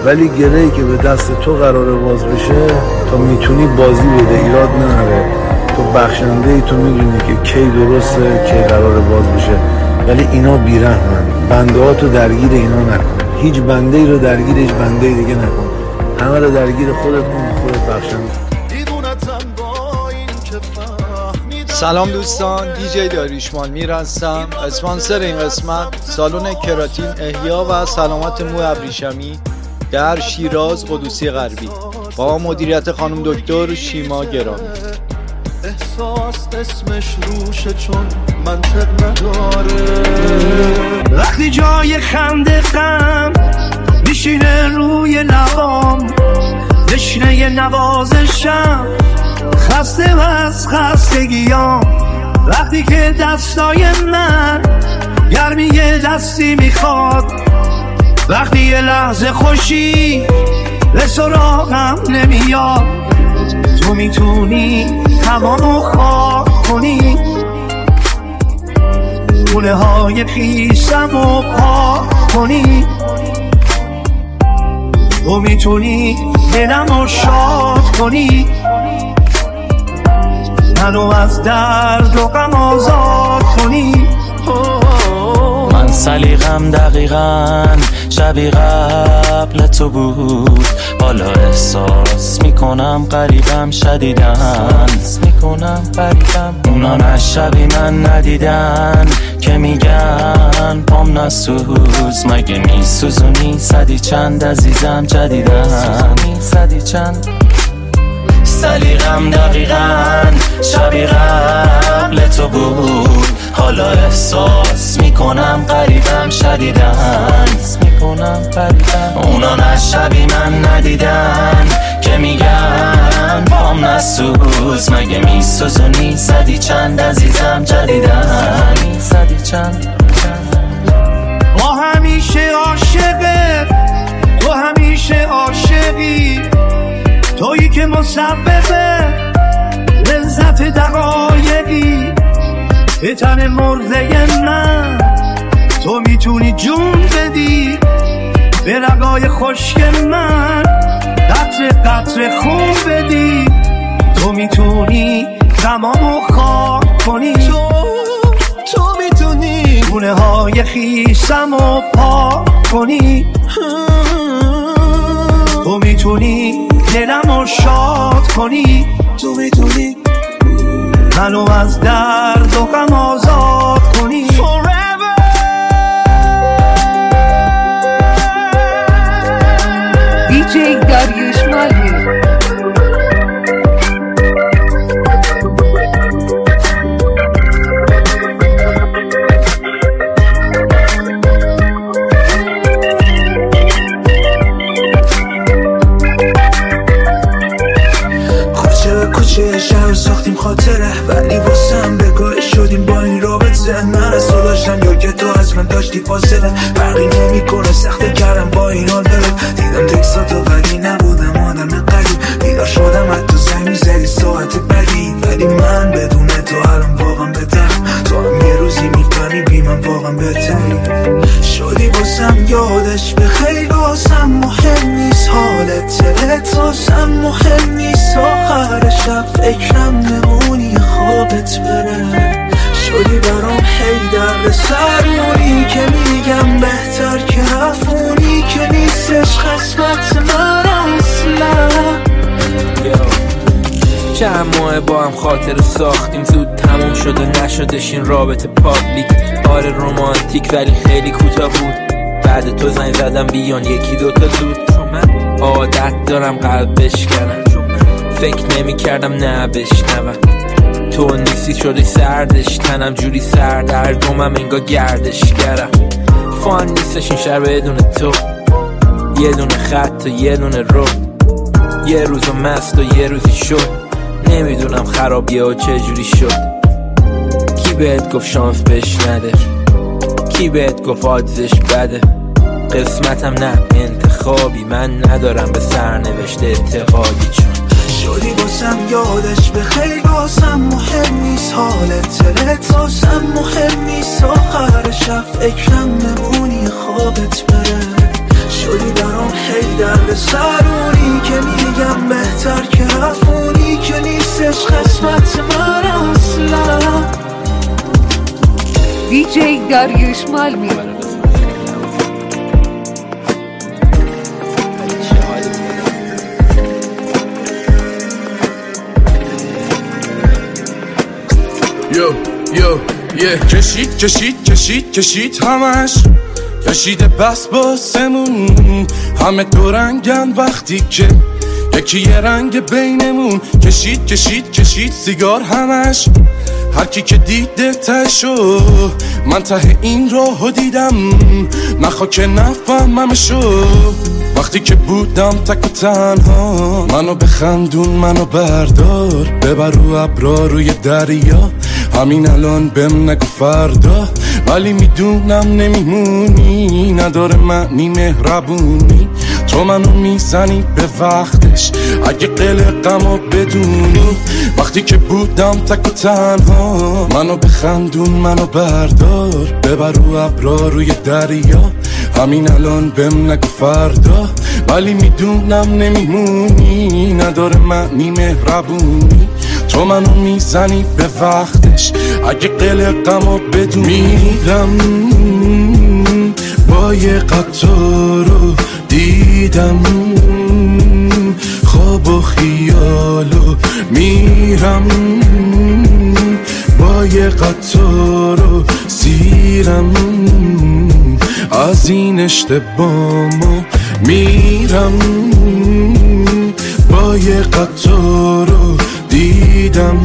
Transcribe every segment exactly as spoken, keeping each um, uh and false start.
ولی گرهی که به دست تو قراره باز بشه تا میتونی بازی بده، ایراد نداره. تو بخشنده ای، تو میدونی که کی درسته کی قراره باز بشه، ولی اینا بیرحمن. بنده ها تو درگیر اینا نکن، هیچ بنده ای رو درگیر هیچ بنده ای دیگه نکن، همه رو درگیر خودت کن، خودت بخشنده. سلام دوستان، دیجی داریوشمان میر هستم. اسپانسر این قسمت سالن کراتین احیا و سلامت مو ابریشمی در شیراز قدوسی غربی با مدیریت خانم دکتر شیما گرامی. احساس اسمش روشه چون منطق نداره. وقتی جای خنده غم میشینه روی لبام، دشنه نوازشم خسته و از خستگیام. وقتی که دستای من گرمی دستی میخواد، وقتی یه لحظه خوشی به سراغم نمیاد، تو میتونی تمامو خاک کنی، گونه های خیسمو پاک کنی، تو میتونی دلمو شاد کنی، منو از درد و غم آزاد کنی. من سلیقم دقیقاً شبیه قبل تو بود، حالا احساس میکنم قریبم شدیدن میکنم قریبم. اونا نه شبیه من ندیدن که میگن پام نسوز، مگه میسوزونی صدی چند عزیزم جدیدن صدی چند. سلیقم دقیقاً شبیه قبل تو بود، حالا احساس میکنم قریبم شدیدن میکنم قریبم. اونا نه شبیه من ندیدن که میگن پام نسوز، مگه میسوزونی صدی چند عزیزم جدیدن صدی چند. ما همیشه عاشقه، تو همیشه عاشقی، تویی که مسببه لذت دقایقی، به تن مرده من تو میتونی جون بدی، به رگای خشک من قطره قطره خون بدی، تو میتونی غمامو خاک کنی، تو تو میتونی گونه های خیسمو پاک کنی، تو میتونی دلمو شاد کنی، تو میتونی منو از درد و غم آزاد کنی. Forever دیجی داریوشمان میر. کوچه شهر ساختیم خاطره، ولی واسم بگاه شدیم با این رابطه. من از تو داشتم یا که تو از من داشتی فاصله، فرقی نمی کنه سخته کردم با این حال دلت. دیدم تکساتو ولی نبودم آدم قریب، بیدار شدم از تو زنگ میزدی ساعت بدی، ولی من بدون تو الان واقعا بهترم. تو هم یه روزی میفهمی بی من واقعا بهتری شدی واسم، یادش به خیلی واسم مهم نیست، حالت تلت واسم مهم نیست، آخر شب فکرم نمونی خوابت بره. شدی برام هی درد سرونی که میگم بهتر که رفونی، که نیستش قسمت من اصلا. چند ماه با هم خاطر ساختیم، زود تموم شده نشدش این رابطه پابلیک. آره رومانتیک ولی خیلی کوتاه بود، بعد تو زنگ زدم بیان یکی دوتا زود، چون من عادت دارم قلب بشکنم، فکر نمی کردم نه بشنوم. تو نیستی شده سردش تنم جوری سردرگمم انگار گردش کردم. فان نیستش این شهر بدون تو، یه دونه خط و یه دونه رو، یه روز مست و یه روزی شد، نمیدونم خرابیه و چه جوری شد. کی بهت گفت شانس بهش نده، کی بهت گفت آدزش بده، قسمتم نه انتخابی، من ندارم به سرنوشت اعتقادی، چون شدی واسم یادش به خیلی واسم مهم نیست، حالت تلت واسم مهم نیست، آخر شب فکرم نمونی خوابت بره. شدی برام هی در دیجی داریوش مالمی. یو یو یه کشید کشید کشید کشید همش کشیده بس باسمون همه دو رنگن وقتی که یکی یه رنگ بینمون کشید کشید کشید سیگار همش هر کی که دیده تشو من ته این راهو دیدم نخوا که نفهممشو وقتی که بودم تک و تنها منو بخندون منو بردار ببر رو ابرا روی دریا همین الان بهم نگو فردا ولی میدونم نمیمونی نداره معنی مهربونی تو منو میزنی به وقتش اگه قلقمو بدونی وقتی که بودم تک و تنها منو بخندون منو بردار ببر رو ابرا روی دریا همین الان بهم نگو فردا ولی میدونم نمیمونی نداره معنی مهربونی تو منو میزنی به وقتش اگه قلقمو بدونی میرم با یه قطارو دیدم خواب و خیالو میرم با یه قطارو سیرم از این اشتبامو میرم با یه قطارو دیدم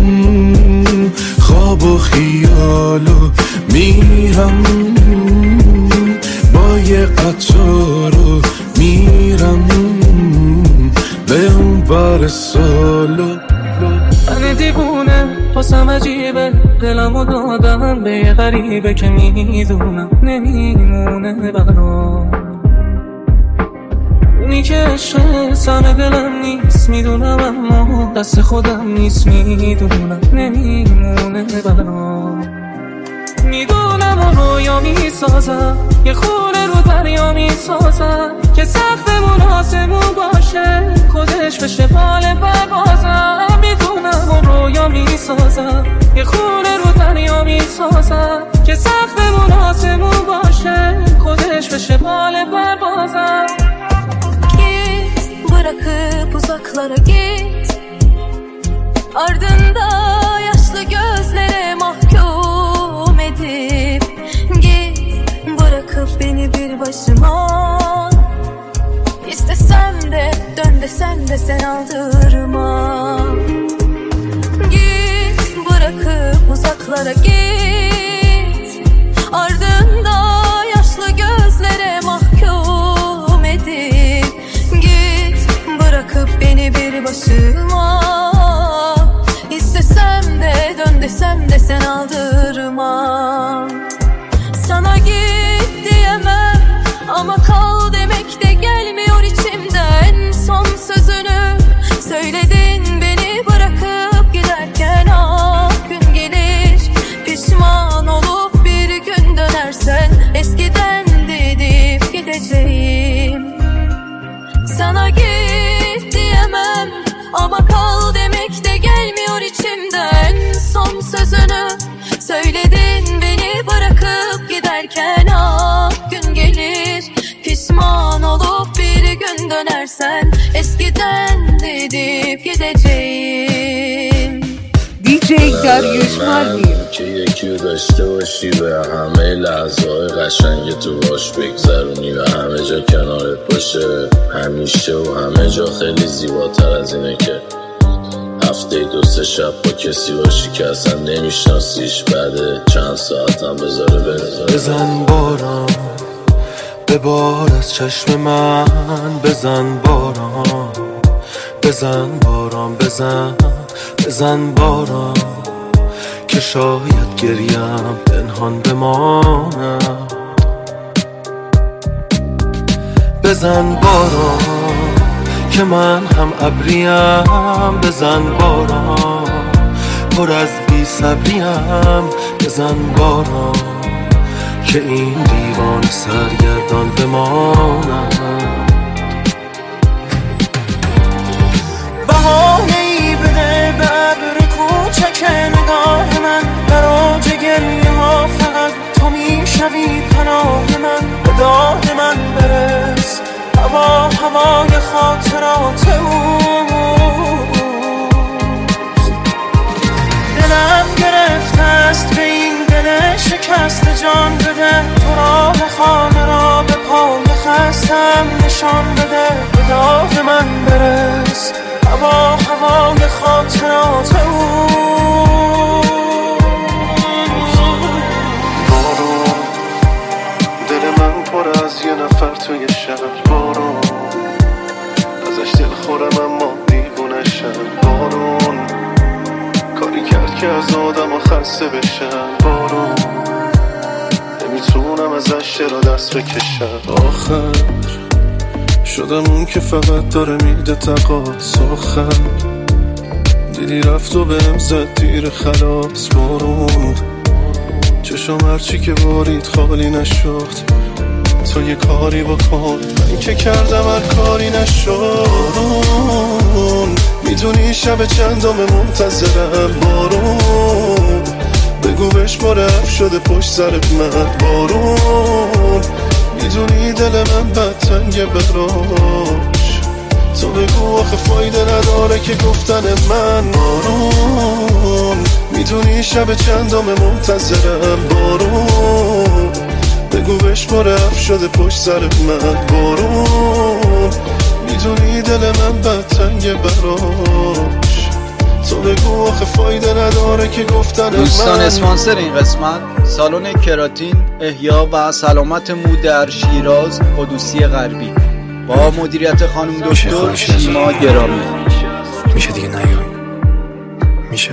خواب و خیالو میرم با یه قطارو میرم به اون بر سالو من دیوونه پاسم عجیبه دلمو دادم به یه غریبه که میدونم نمیمونه برام اونی که عشق سر دلم نیست میدونم اما دست خودم نیست میدونم نمیمونه برام میدونم و رویا میسازم یه خونه رو دریا میسازم که سقفمون آسمون باشه خودش بشه بال پروازم میدونم و رویا میسازم یه خونه رو دریا میسازم که سقفمون آسمون باشه خودش بشه بال پروازم Git bırakıp uzaklara git Ardında yaşlı gözlere mahkum edip Git bırakıp beni bir başıma İstesem de dön desem de sen aldırma Git bırakıp uzaklara git Ardında yaşlı gözlere mahkum edip Git bırakıp beni bir başıma İstesem de dön desem de sen aldırma Sana git diyemem ama kal demek de gelmiyor içimden Son sözünü söyledin beni bırakıp giderken Ah gün gelir pişman olup bir gün dönersen Eskiden dedip gideceğim Sana git diyemem ama kal demek de gelmiyor içimden Son sözünü söyledin beni bırakıp giderken Ah gün gelir pişman olup bir gün dönersen Eskiden dedip gideceğim دیجی داریوش مالمی که یکی رو داشته باشی به همه لحظه های قشنگ تو باش بگذرونی و همه جا کنارت باشه همیشه و همه جا خیلی زیباتر از اینه که هفته دو سه شب با کسی باشی که اصلا نمیشناسیش بعد چند ساعت هم بذاره بذاره بزن باران ببار از چشم من بزن باران بزن باران بزن بزن باران که شاید گریم پنهان بماند بزن باران که من هم ابریم بزن باران پر از بی صبریم بزن باران که این دیوان سرگردان بماند بهانه ای بده به ابر کوچک نگاه من برای گریه ها فقط هوای خاطرات اوست. دلم گرفته است به این دل شکست جان بده، تو راه خانه را به پای خستم نشان بده، به داغ من برس هوا هوای خاطرات اوست. بارون دل من پر از یه نفر توی شهر، بارون ازش دل خورم اما دیوونشم، بارون کاری کرد که از آدم ها خسته بشم، بارون نمیتونم ازش چرا دست بکشم. آخر شدم اون که فقط داره میده تقاص، آخر دیدی رفت و بهم زد تیر خلاص، بارون چشم هرچی که بارید خالی نشد، تو یه کاری بکن من که کردم هر کاری نشد. بارون میدونی شب چندم منتظرم، بارون بگو بهش مرف شده پشت سرت من، بارون میدونی دل من بد تنگه براش، تو بگو آخه فایده نداره که گفتن من. بارون میدونی شب چندم منتظرم، بارون بگو بهش مرف شده پشت سرت من، بارون میدونی دل من بد تنگه براش، تو بگو آخه فایده نداره که گفتن من. دوستان اسپانسر این قسمت سالن کراتین احیا و سلامت مو در شیراز قدوسی غربی با مدیریت خانم دکتر شیما گرامی. میشه دیگه نیای؟ میشه؟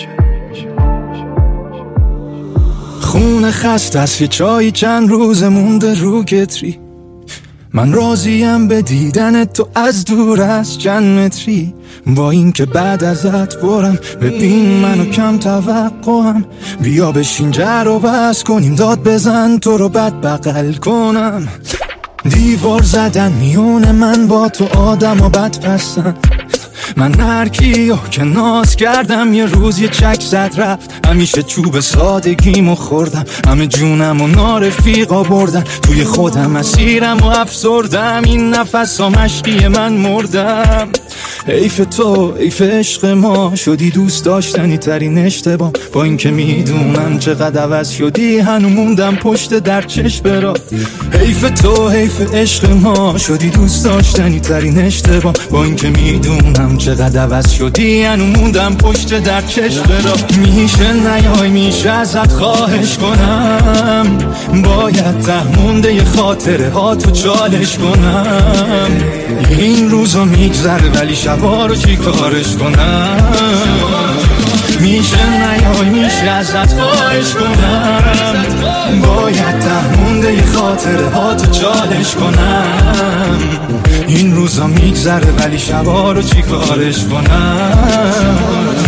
خونه خسته است یه چایی چند روز مونده رو کتری، من راضیم به دیدن تو از دور از چند متری، با این که بعد ازت برم ببین منو کم توقعم، بیا بشین جر و بس کنیم داد بزن تو رو بد بغل کنم، دیوار زدن میونه من با تو آدم و بد پسن، من هر کیو که ناز کردم یه روز یه چک زد رفت، همیشه چوب سادگیمو خوردم، همه جونم و نارفیقا بردن، توی خودم اسیرم و افسردم، این نفس ها مشقی من مردم. حیف تو حیف عشق ما، شدی دوست داشتنی ترین اشتباه، با این که میدونم چقدر عوض شدی هنو موندم پشت در چشم را. حیف تو حیف عشق ما، شدی دوست داشتنی ترین اشتباه، با این که میدونم چقدر عوض شدی هنو موندم پشت در چشم را. میشه نیای میشه ازت خواهش کنم، باید ته مونده ی خاطره ها تو چالش کنم، این روزا میگذره ولی شبا رو چی کارش کنم، میشه نیای میشه ازت خواهش کنم، باید ته مونده ی خاطره ها تو چالش کنم، این روزا میگذره ولی شبا رو چی کارش کنم.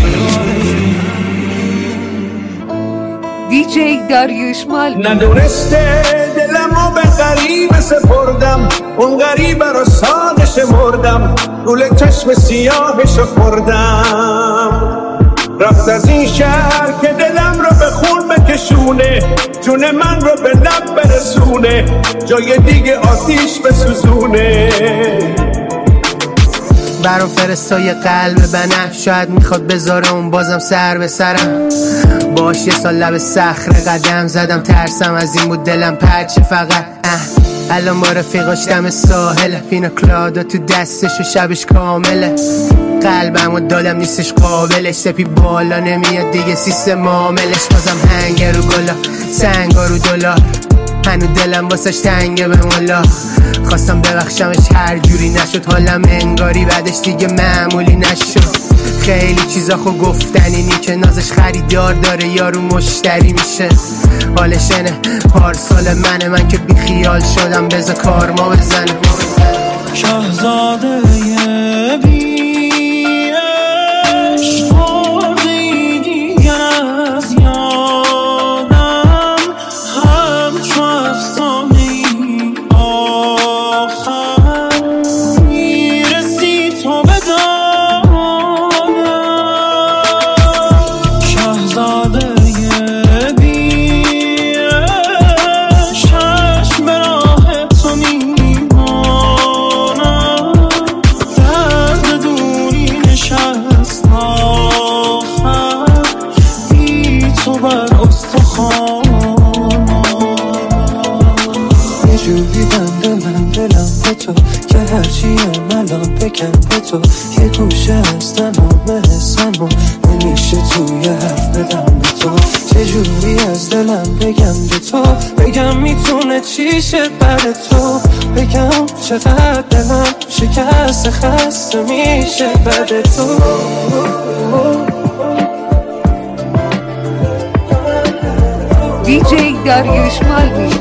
دی جی داریوش مالمی. ندونسته دلمو به غریبه سپردم، اون غریبه رو ساده شمردم، گول چشم سیاهشو خوردم، رفت از این شهر که دلم رو به خون بکشونه، جون من رو به لب برسونه، جای دیگه آتیش بسوزونه. برام فرستای قلب بنفش، شاید میخواد بذاره اون بازم سر به سرم، باش یه سال لب صخره قدم زدم، ترسم از این بود دلم پرچه فقط اه. الان با رفیقاش دم ساحله، پینا کلادا تو دستش و شبش کامله، قلبم و دادم نیستش قابلش، سپی بالا نمیاد دیگه سیستم معاملش، بازم هنگ رو گلا سنگا رو دلار، هنو دلم واسش تنگه به مولا، خواستم ببخشمش هر جوری نشد، حالم انگاری بعدش دیگه معمولی نشد، خیلی چیزا خو گفتنی نی که نازش خریدار داره یارو مشتری میشه، حالش اینه پارسال منه، من که بی خیال شدم بذار کار ما بزنه. شهزاده بی عشق خوردی دیگر از یادم، همچو افسانه ای آخر میرسی تو به دادم، شهزاده بی عشق چشم به راه تو میمانم، تو خان یه جوری بنده من دلم به تو که هرچی الان بگم به تو یه گوشه از تمام حسمو نمیشه توی حرف بدم به تو چجوری از دلم بگم به تو بگم میتونه چیشه بعد تو بگم چقدر دلم شکست خسته میشه بعد تو دی جی داریوش مالوی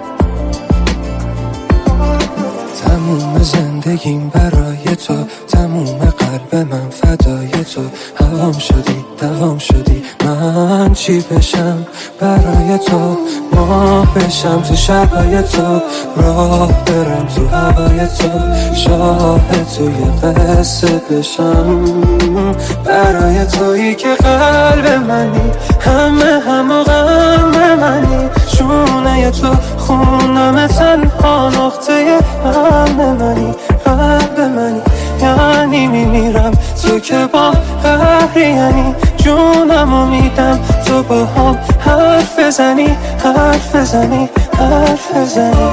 تموم زندگیم برای تو تموم قلب من فدای تو هوام شدی دوام شدی من چی بشم برای تو ما بشم تو شبای تو راه برم تو هوای تو شاهد توی قصه بشم برای تویی که قلب منی همه همه غم منی شونه تو خونم تنها نقطه هم منی قلب منی یعنی میمیرم تو که با قهری یعنی جونمو میدم تو با هم حرف بزنی حرف بزنی حرف بزنی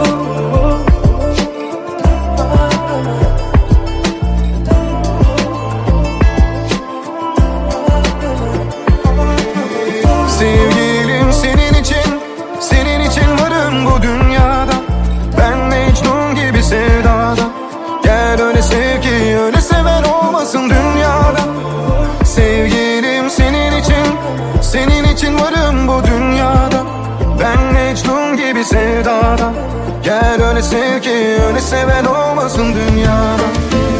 Sevgilim senin için, senin için varım bu dünyada. Ben Mecnun gibi sevdada. Gel öyle sev ki öyle seven olmasın dünyada. Sevgilim senin için, senin için varım bu dünyada. Ben Mecnun gibi sevdada. Gel öyle sev ki öyle seven olmasın dünyada.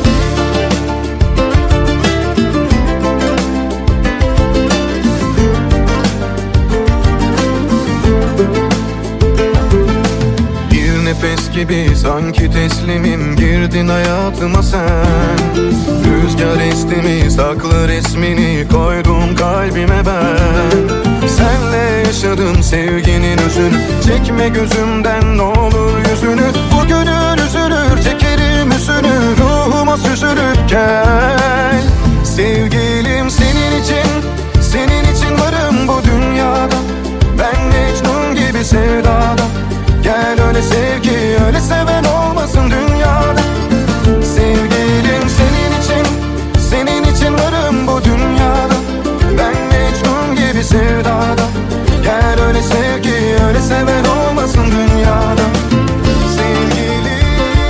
Nefes gibi sanki teslimim girdin hayatıma sen Rüzgar esti mi saklı resmini koydum kalbime ben Senle yaşadım sevginin özünü çekme gözümden ne olur yüzünü Bugünün üzülür çekerim üzünü ruhuma süzülüp gel Sevgilim senin için senin için varım bu dünyada Ben Mecnun gibi sevdada Gel öyle sev ki öyle seven olmasın dünyada Sevgilim senin için, senin için varım bu dünyada Ben Mecnun gibi sevdada Gel öyle sev ki öyle seven olmasın dünyada Sevgilim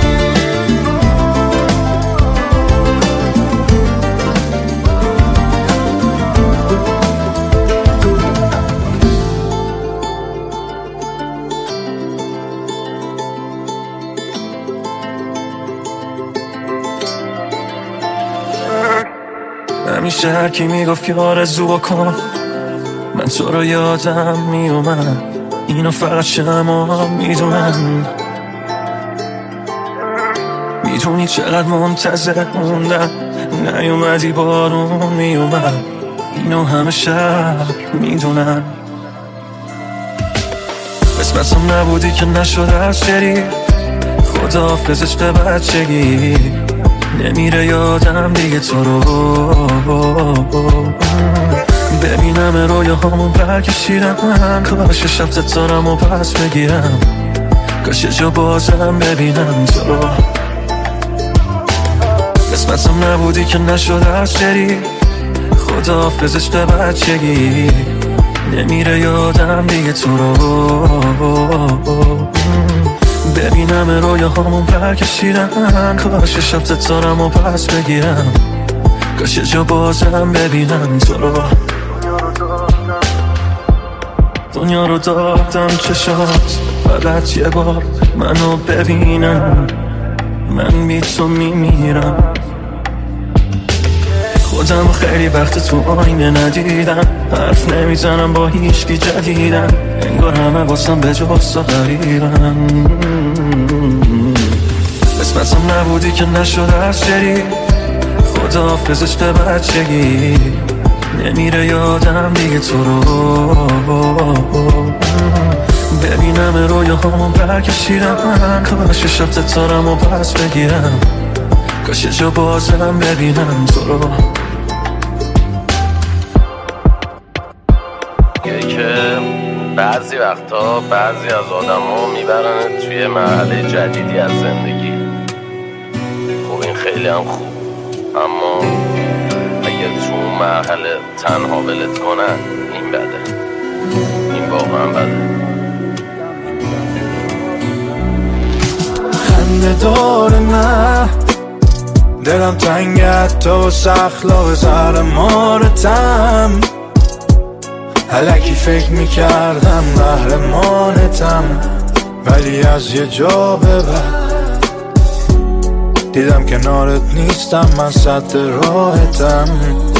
همیشه هر کی میگفت که آرزو بکن من تو رو یادم میومد اینو فقط شما میدونن میدونی چقدر منتظر موندم نیومدی بارون میومد اینو همه شهر میدونن قسمتم نبودی که نشد از شری خداحافظ عشق بچگی نمیره یادم دیگه تو رو ببینم رویاهامون برکشیدم کاش شب ستارم و پس بگیرم کاش جا بازم ببینم تو رو قسمتم نبودی که نشد از شری خداحافظ عشق بچگی نمیره یادم دیگه تو رو ببینم رویاهامون برکشیدم کاش شب ستارم و پس بگیرم کاش جا بازم ببینم تو رو دنیا رو دادم چشات فقط یه بار منو ببینم من بی تو میمیرم خودم خیلی وقت تو آینه ندیدم حرف نمیزنم با هیچکی جدیدم انگار همه واسم به جز تو غریبم قسمتم نبودی که نشد از شری خداحافظ عشق بچگی نمیره یادم دیگه تو رو ببینم رویاهامون برکشیدم کاش شب ستارم و پس بگیرم کاش جا بازم ببینم تو رو که بعضی وقتا بعضی از آدم ها میبرن توی مرحله جدیدی از زندگی. خب این خیلی هم خوب، اما اگه تو اون مرحله تنها ولت کنن این بده، این واقعا بده. خنده داره نه دلم تنگت تو سخلا زهر مارتم، الکی فکر میکردم قهرمانتم، ولی از یه جا به بعد دیدم کنارت نیستم، من سد راحتم.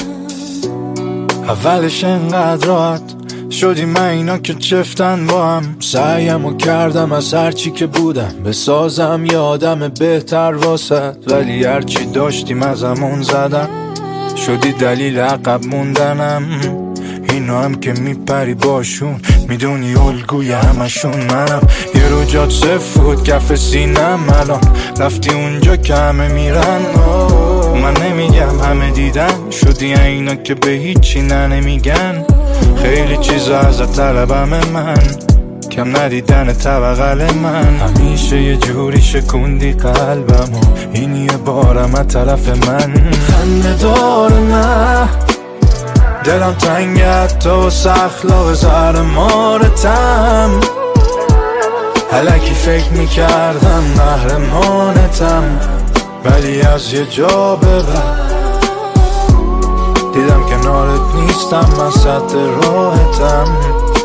اولش انقدر راحت شدی من اینا که چفتن با هم، سعیمو کردم از هرچی که بودم بسازم یه آدم بهتر واسد، ولی هرچی داشتیم ازمون زدم، شدی دلیل عقب موندنم. اینا هم که میپری باشون میدونی الگوی همشون منم، یه رو جات سفود کف سینم، الان رفتی اونجا که همه میرن. من نمیگم همه دیدن، شدی اینا که به هیچی نه نمیگن، خیلی چیزا ازت طلبم من، کم ندیدن طبقل من، همیشه یه جوری شکوندی قلبم و این یه بارم از طرف من. خنده داره نه دلم تنگت تو سخلا زهر مارتم، الکی فکر میکردم قهرمانتم، ولی از یه جا به بعد دیدم کنارت نیستم، من سد راحتم.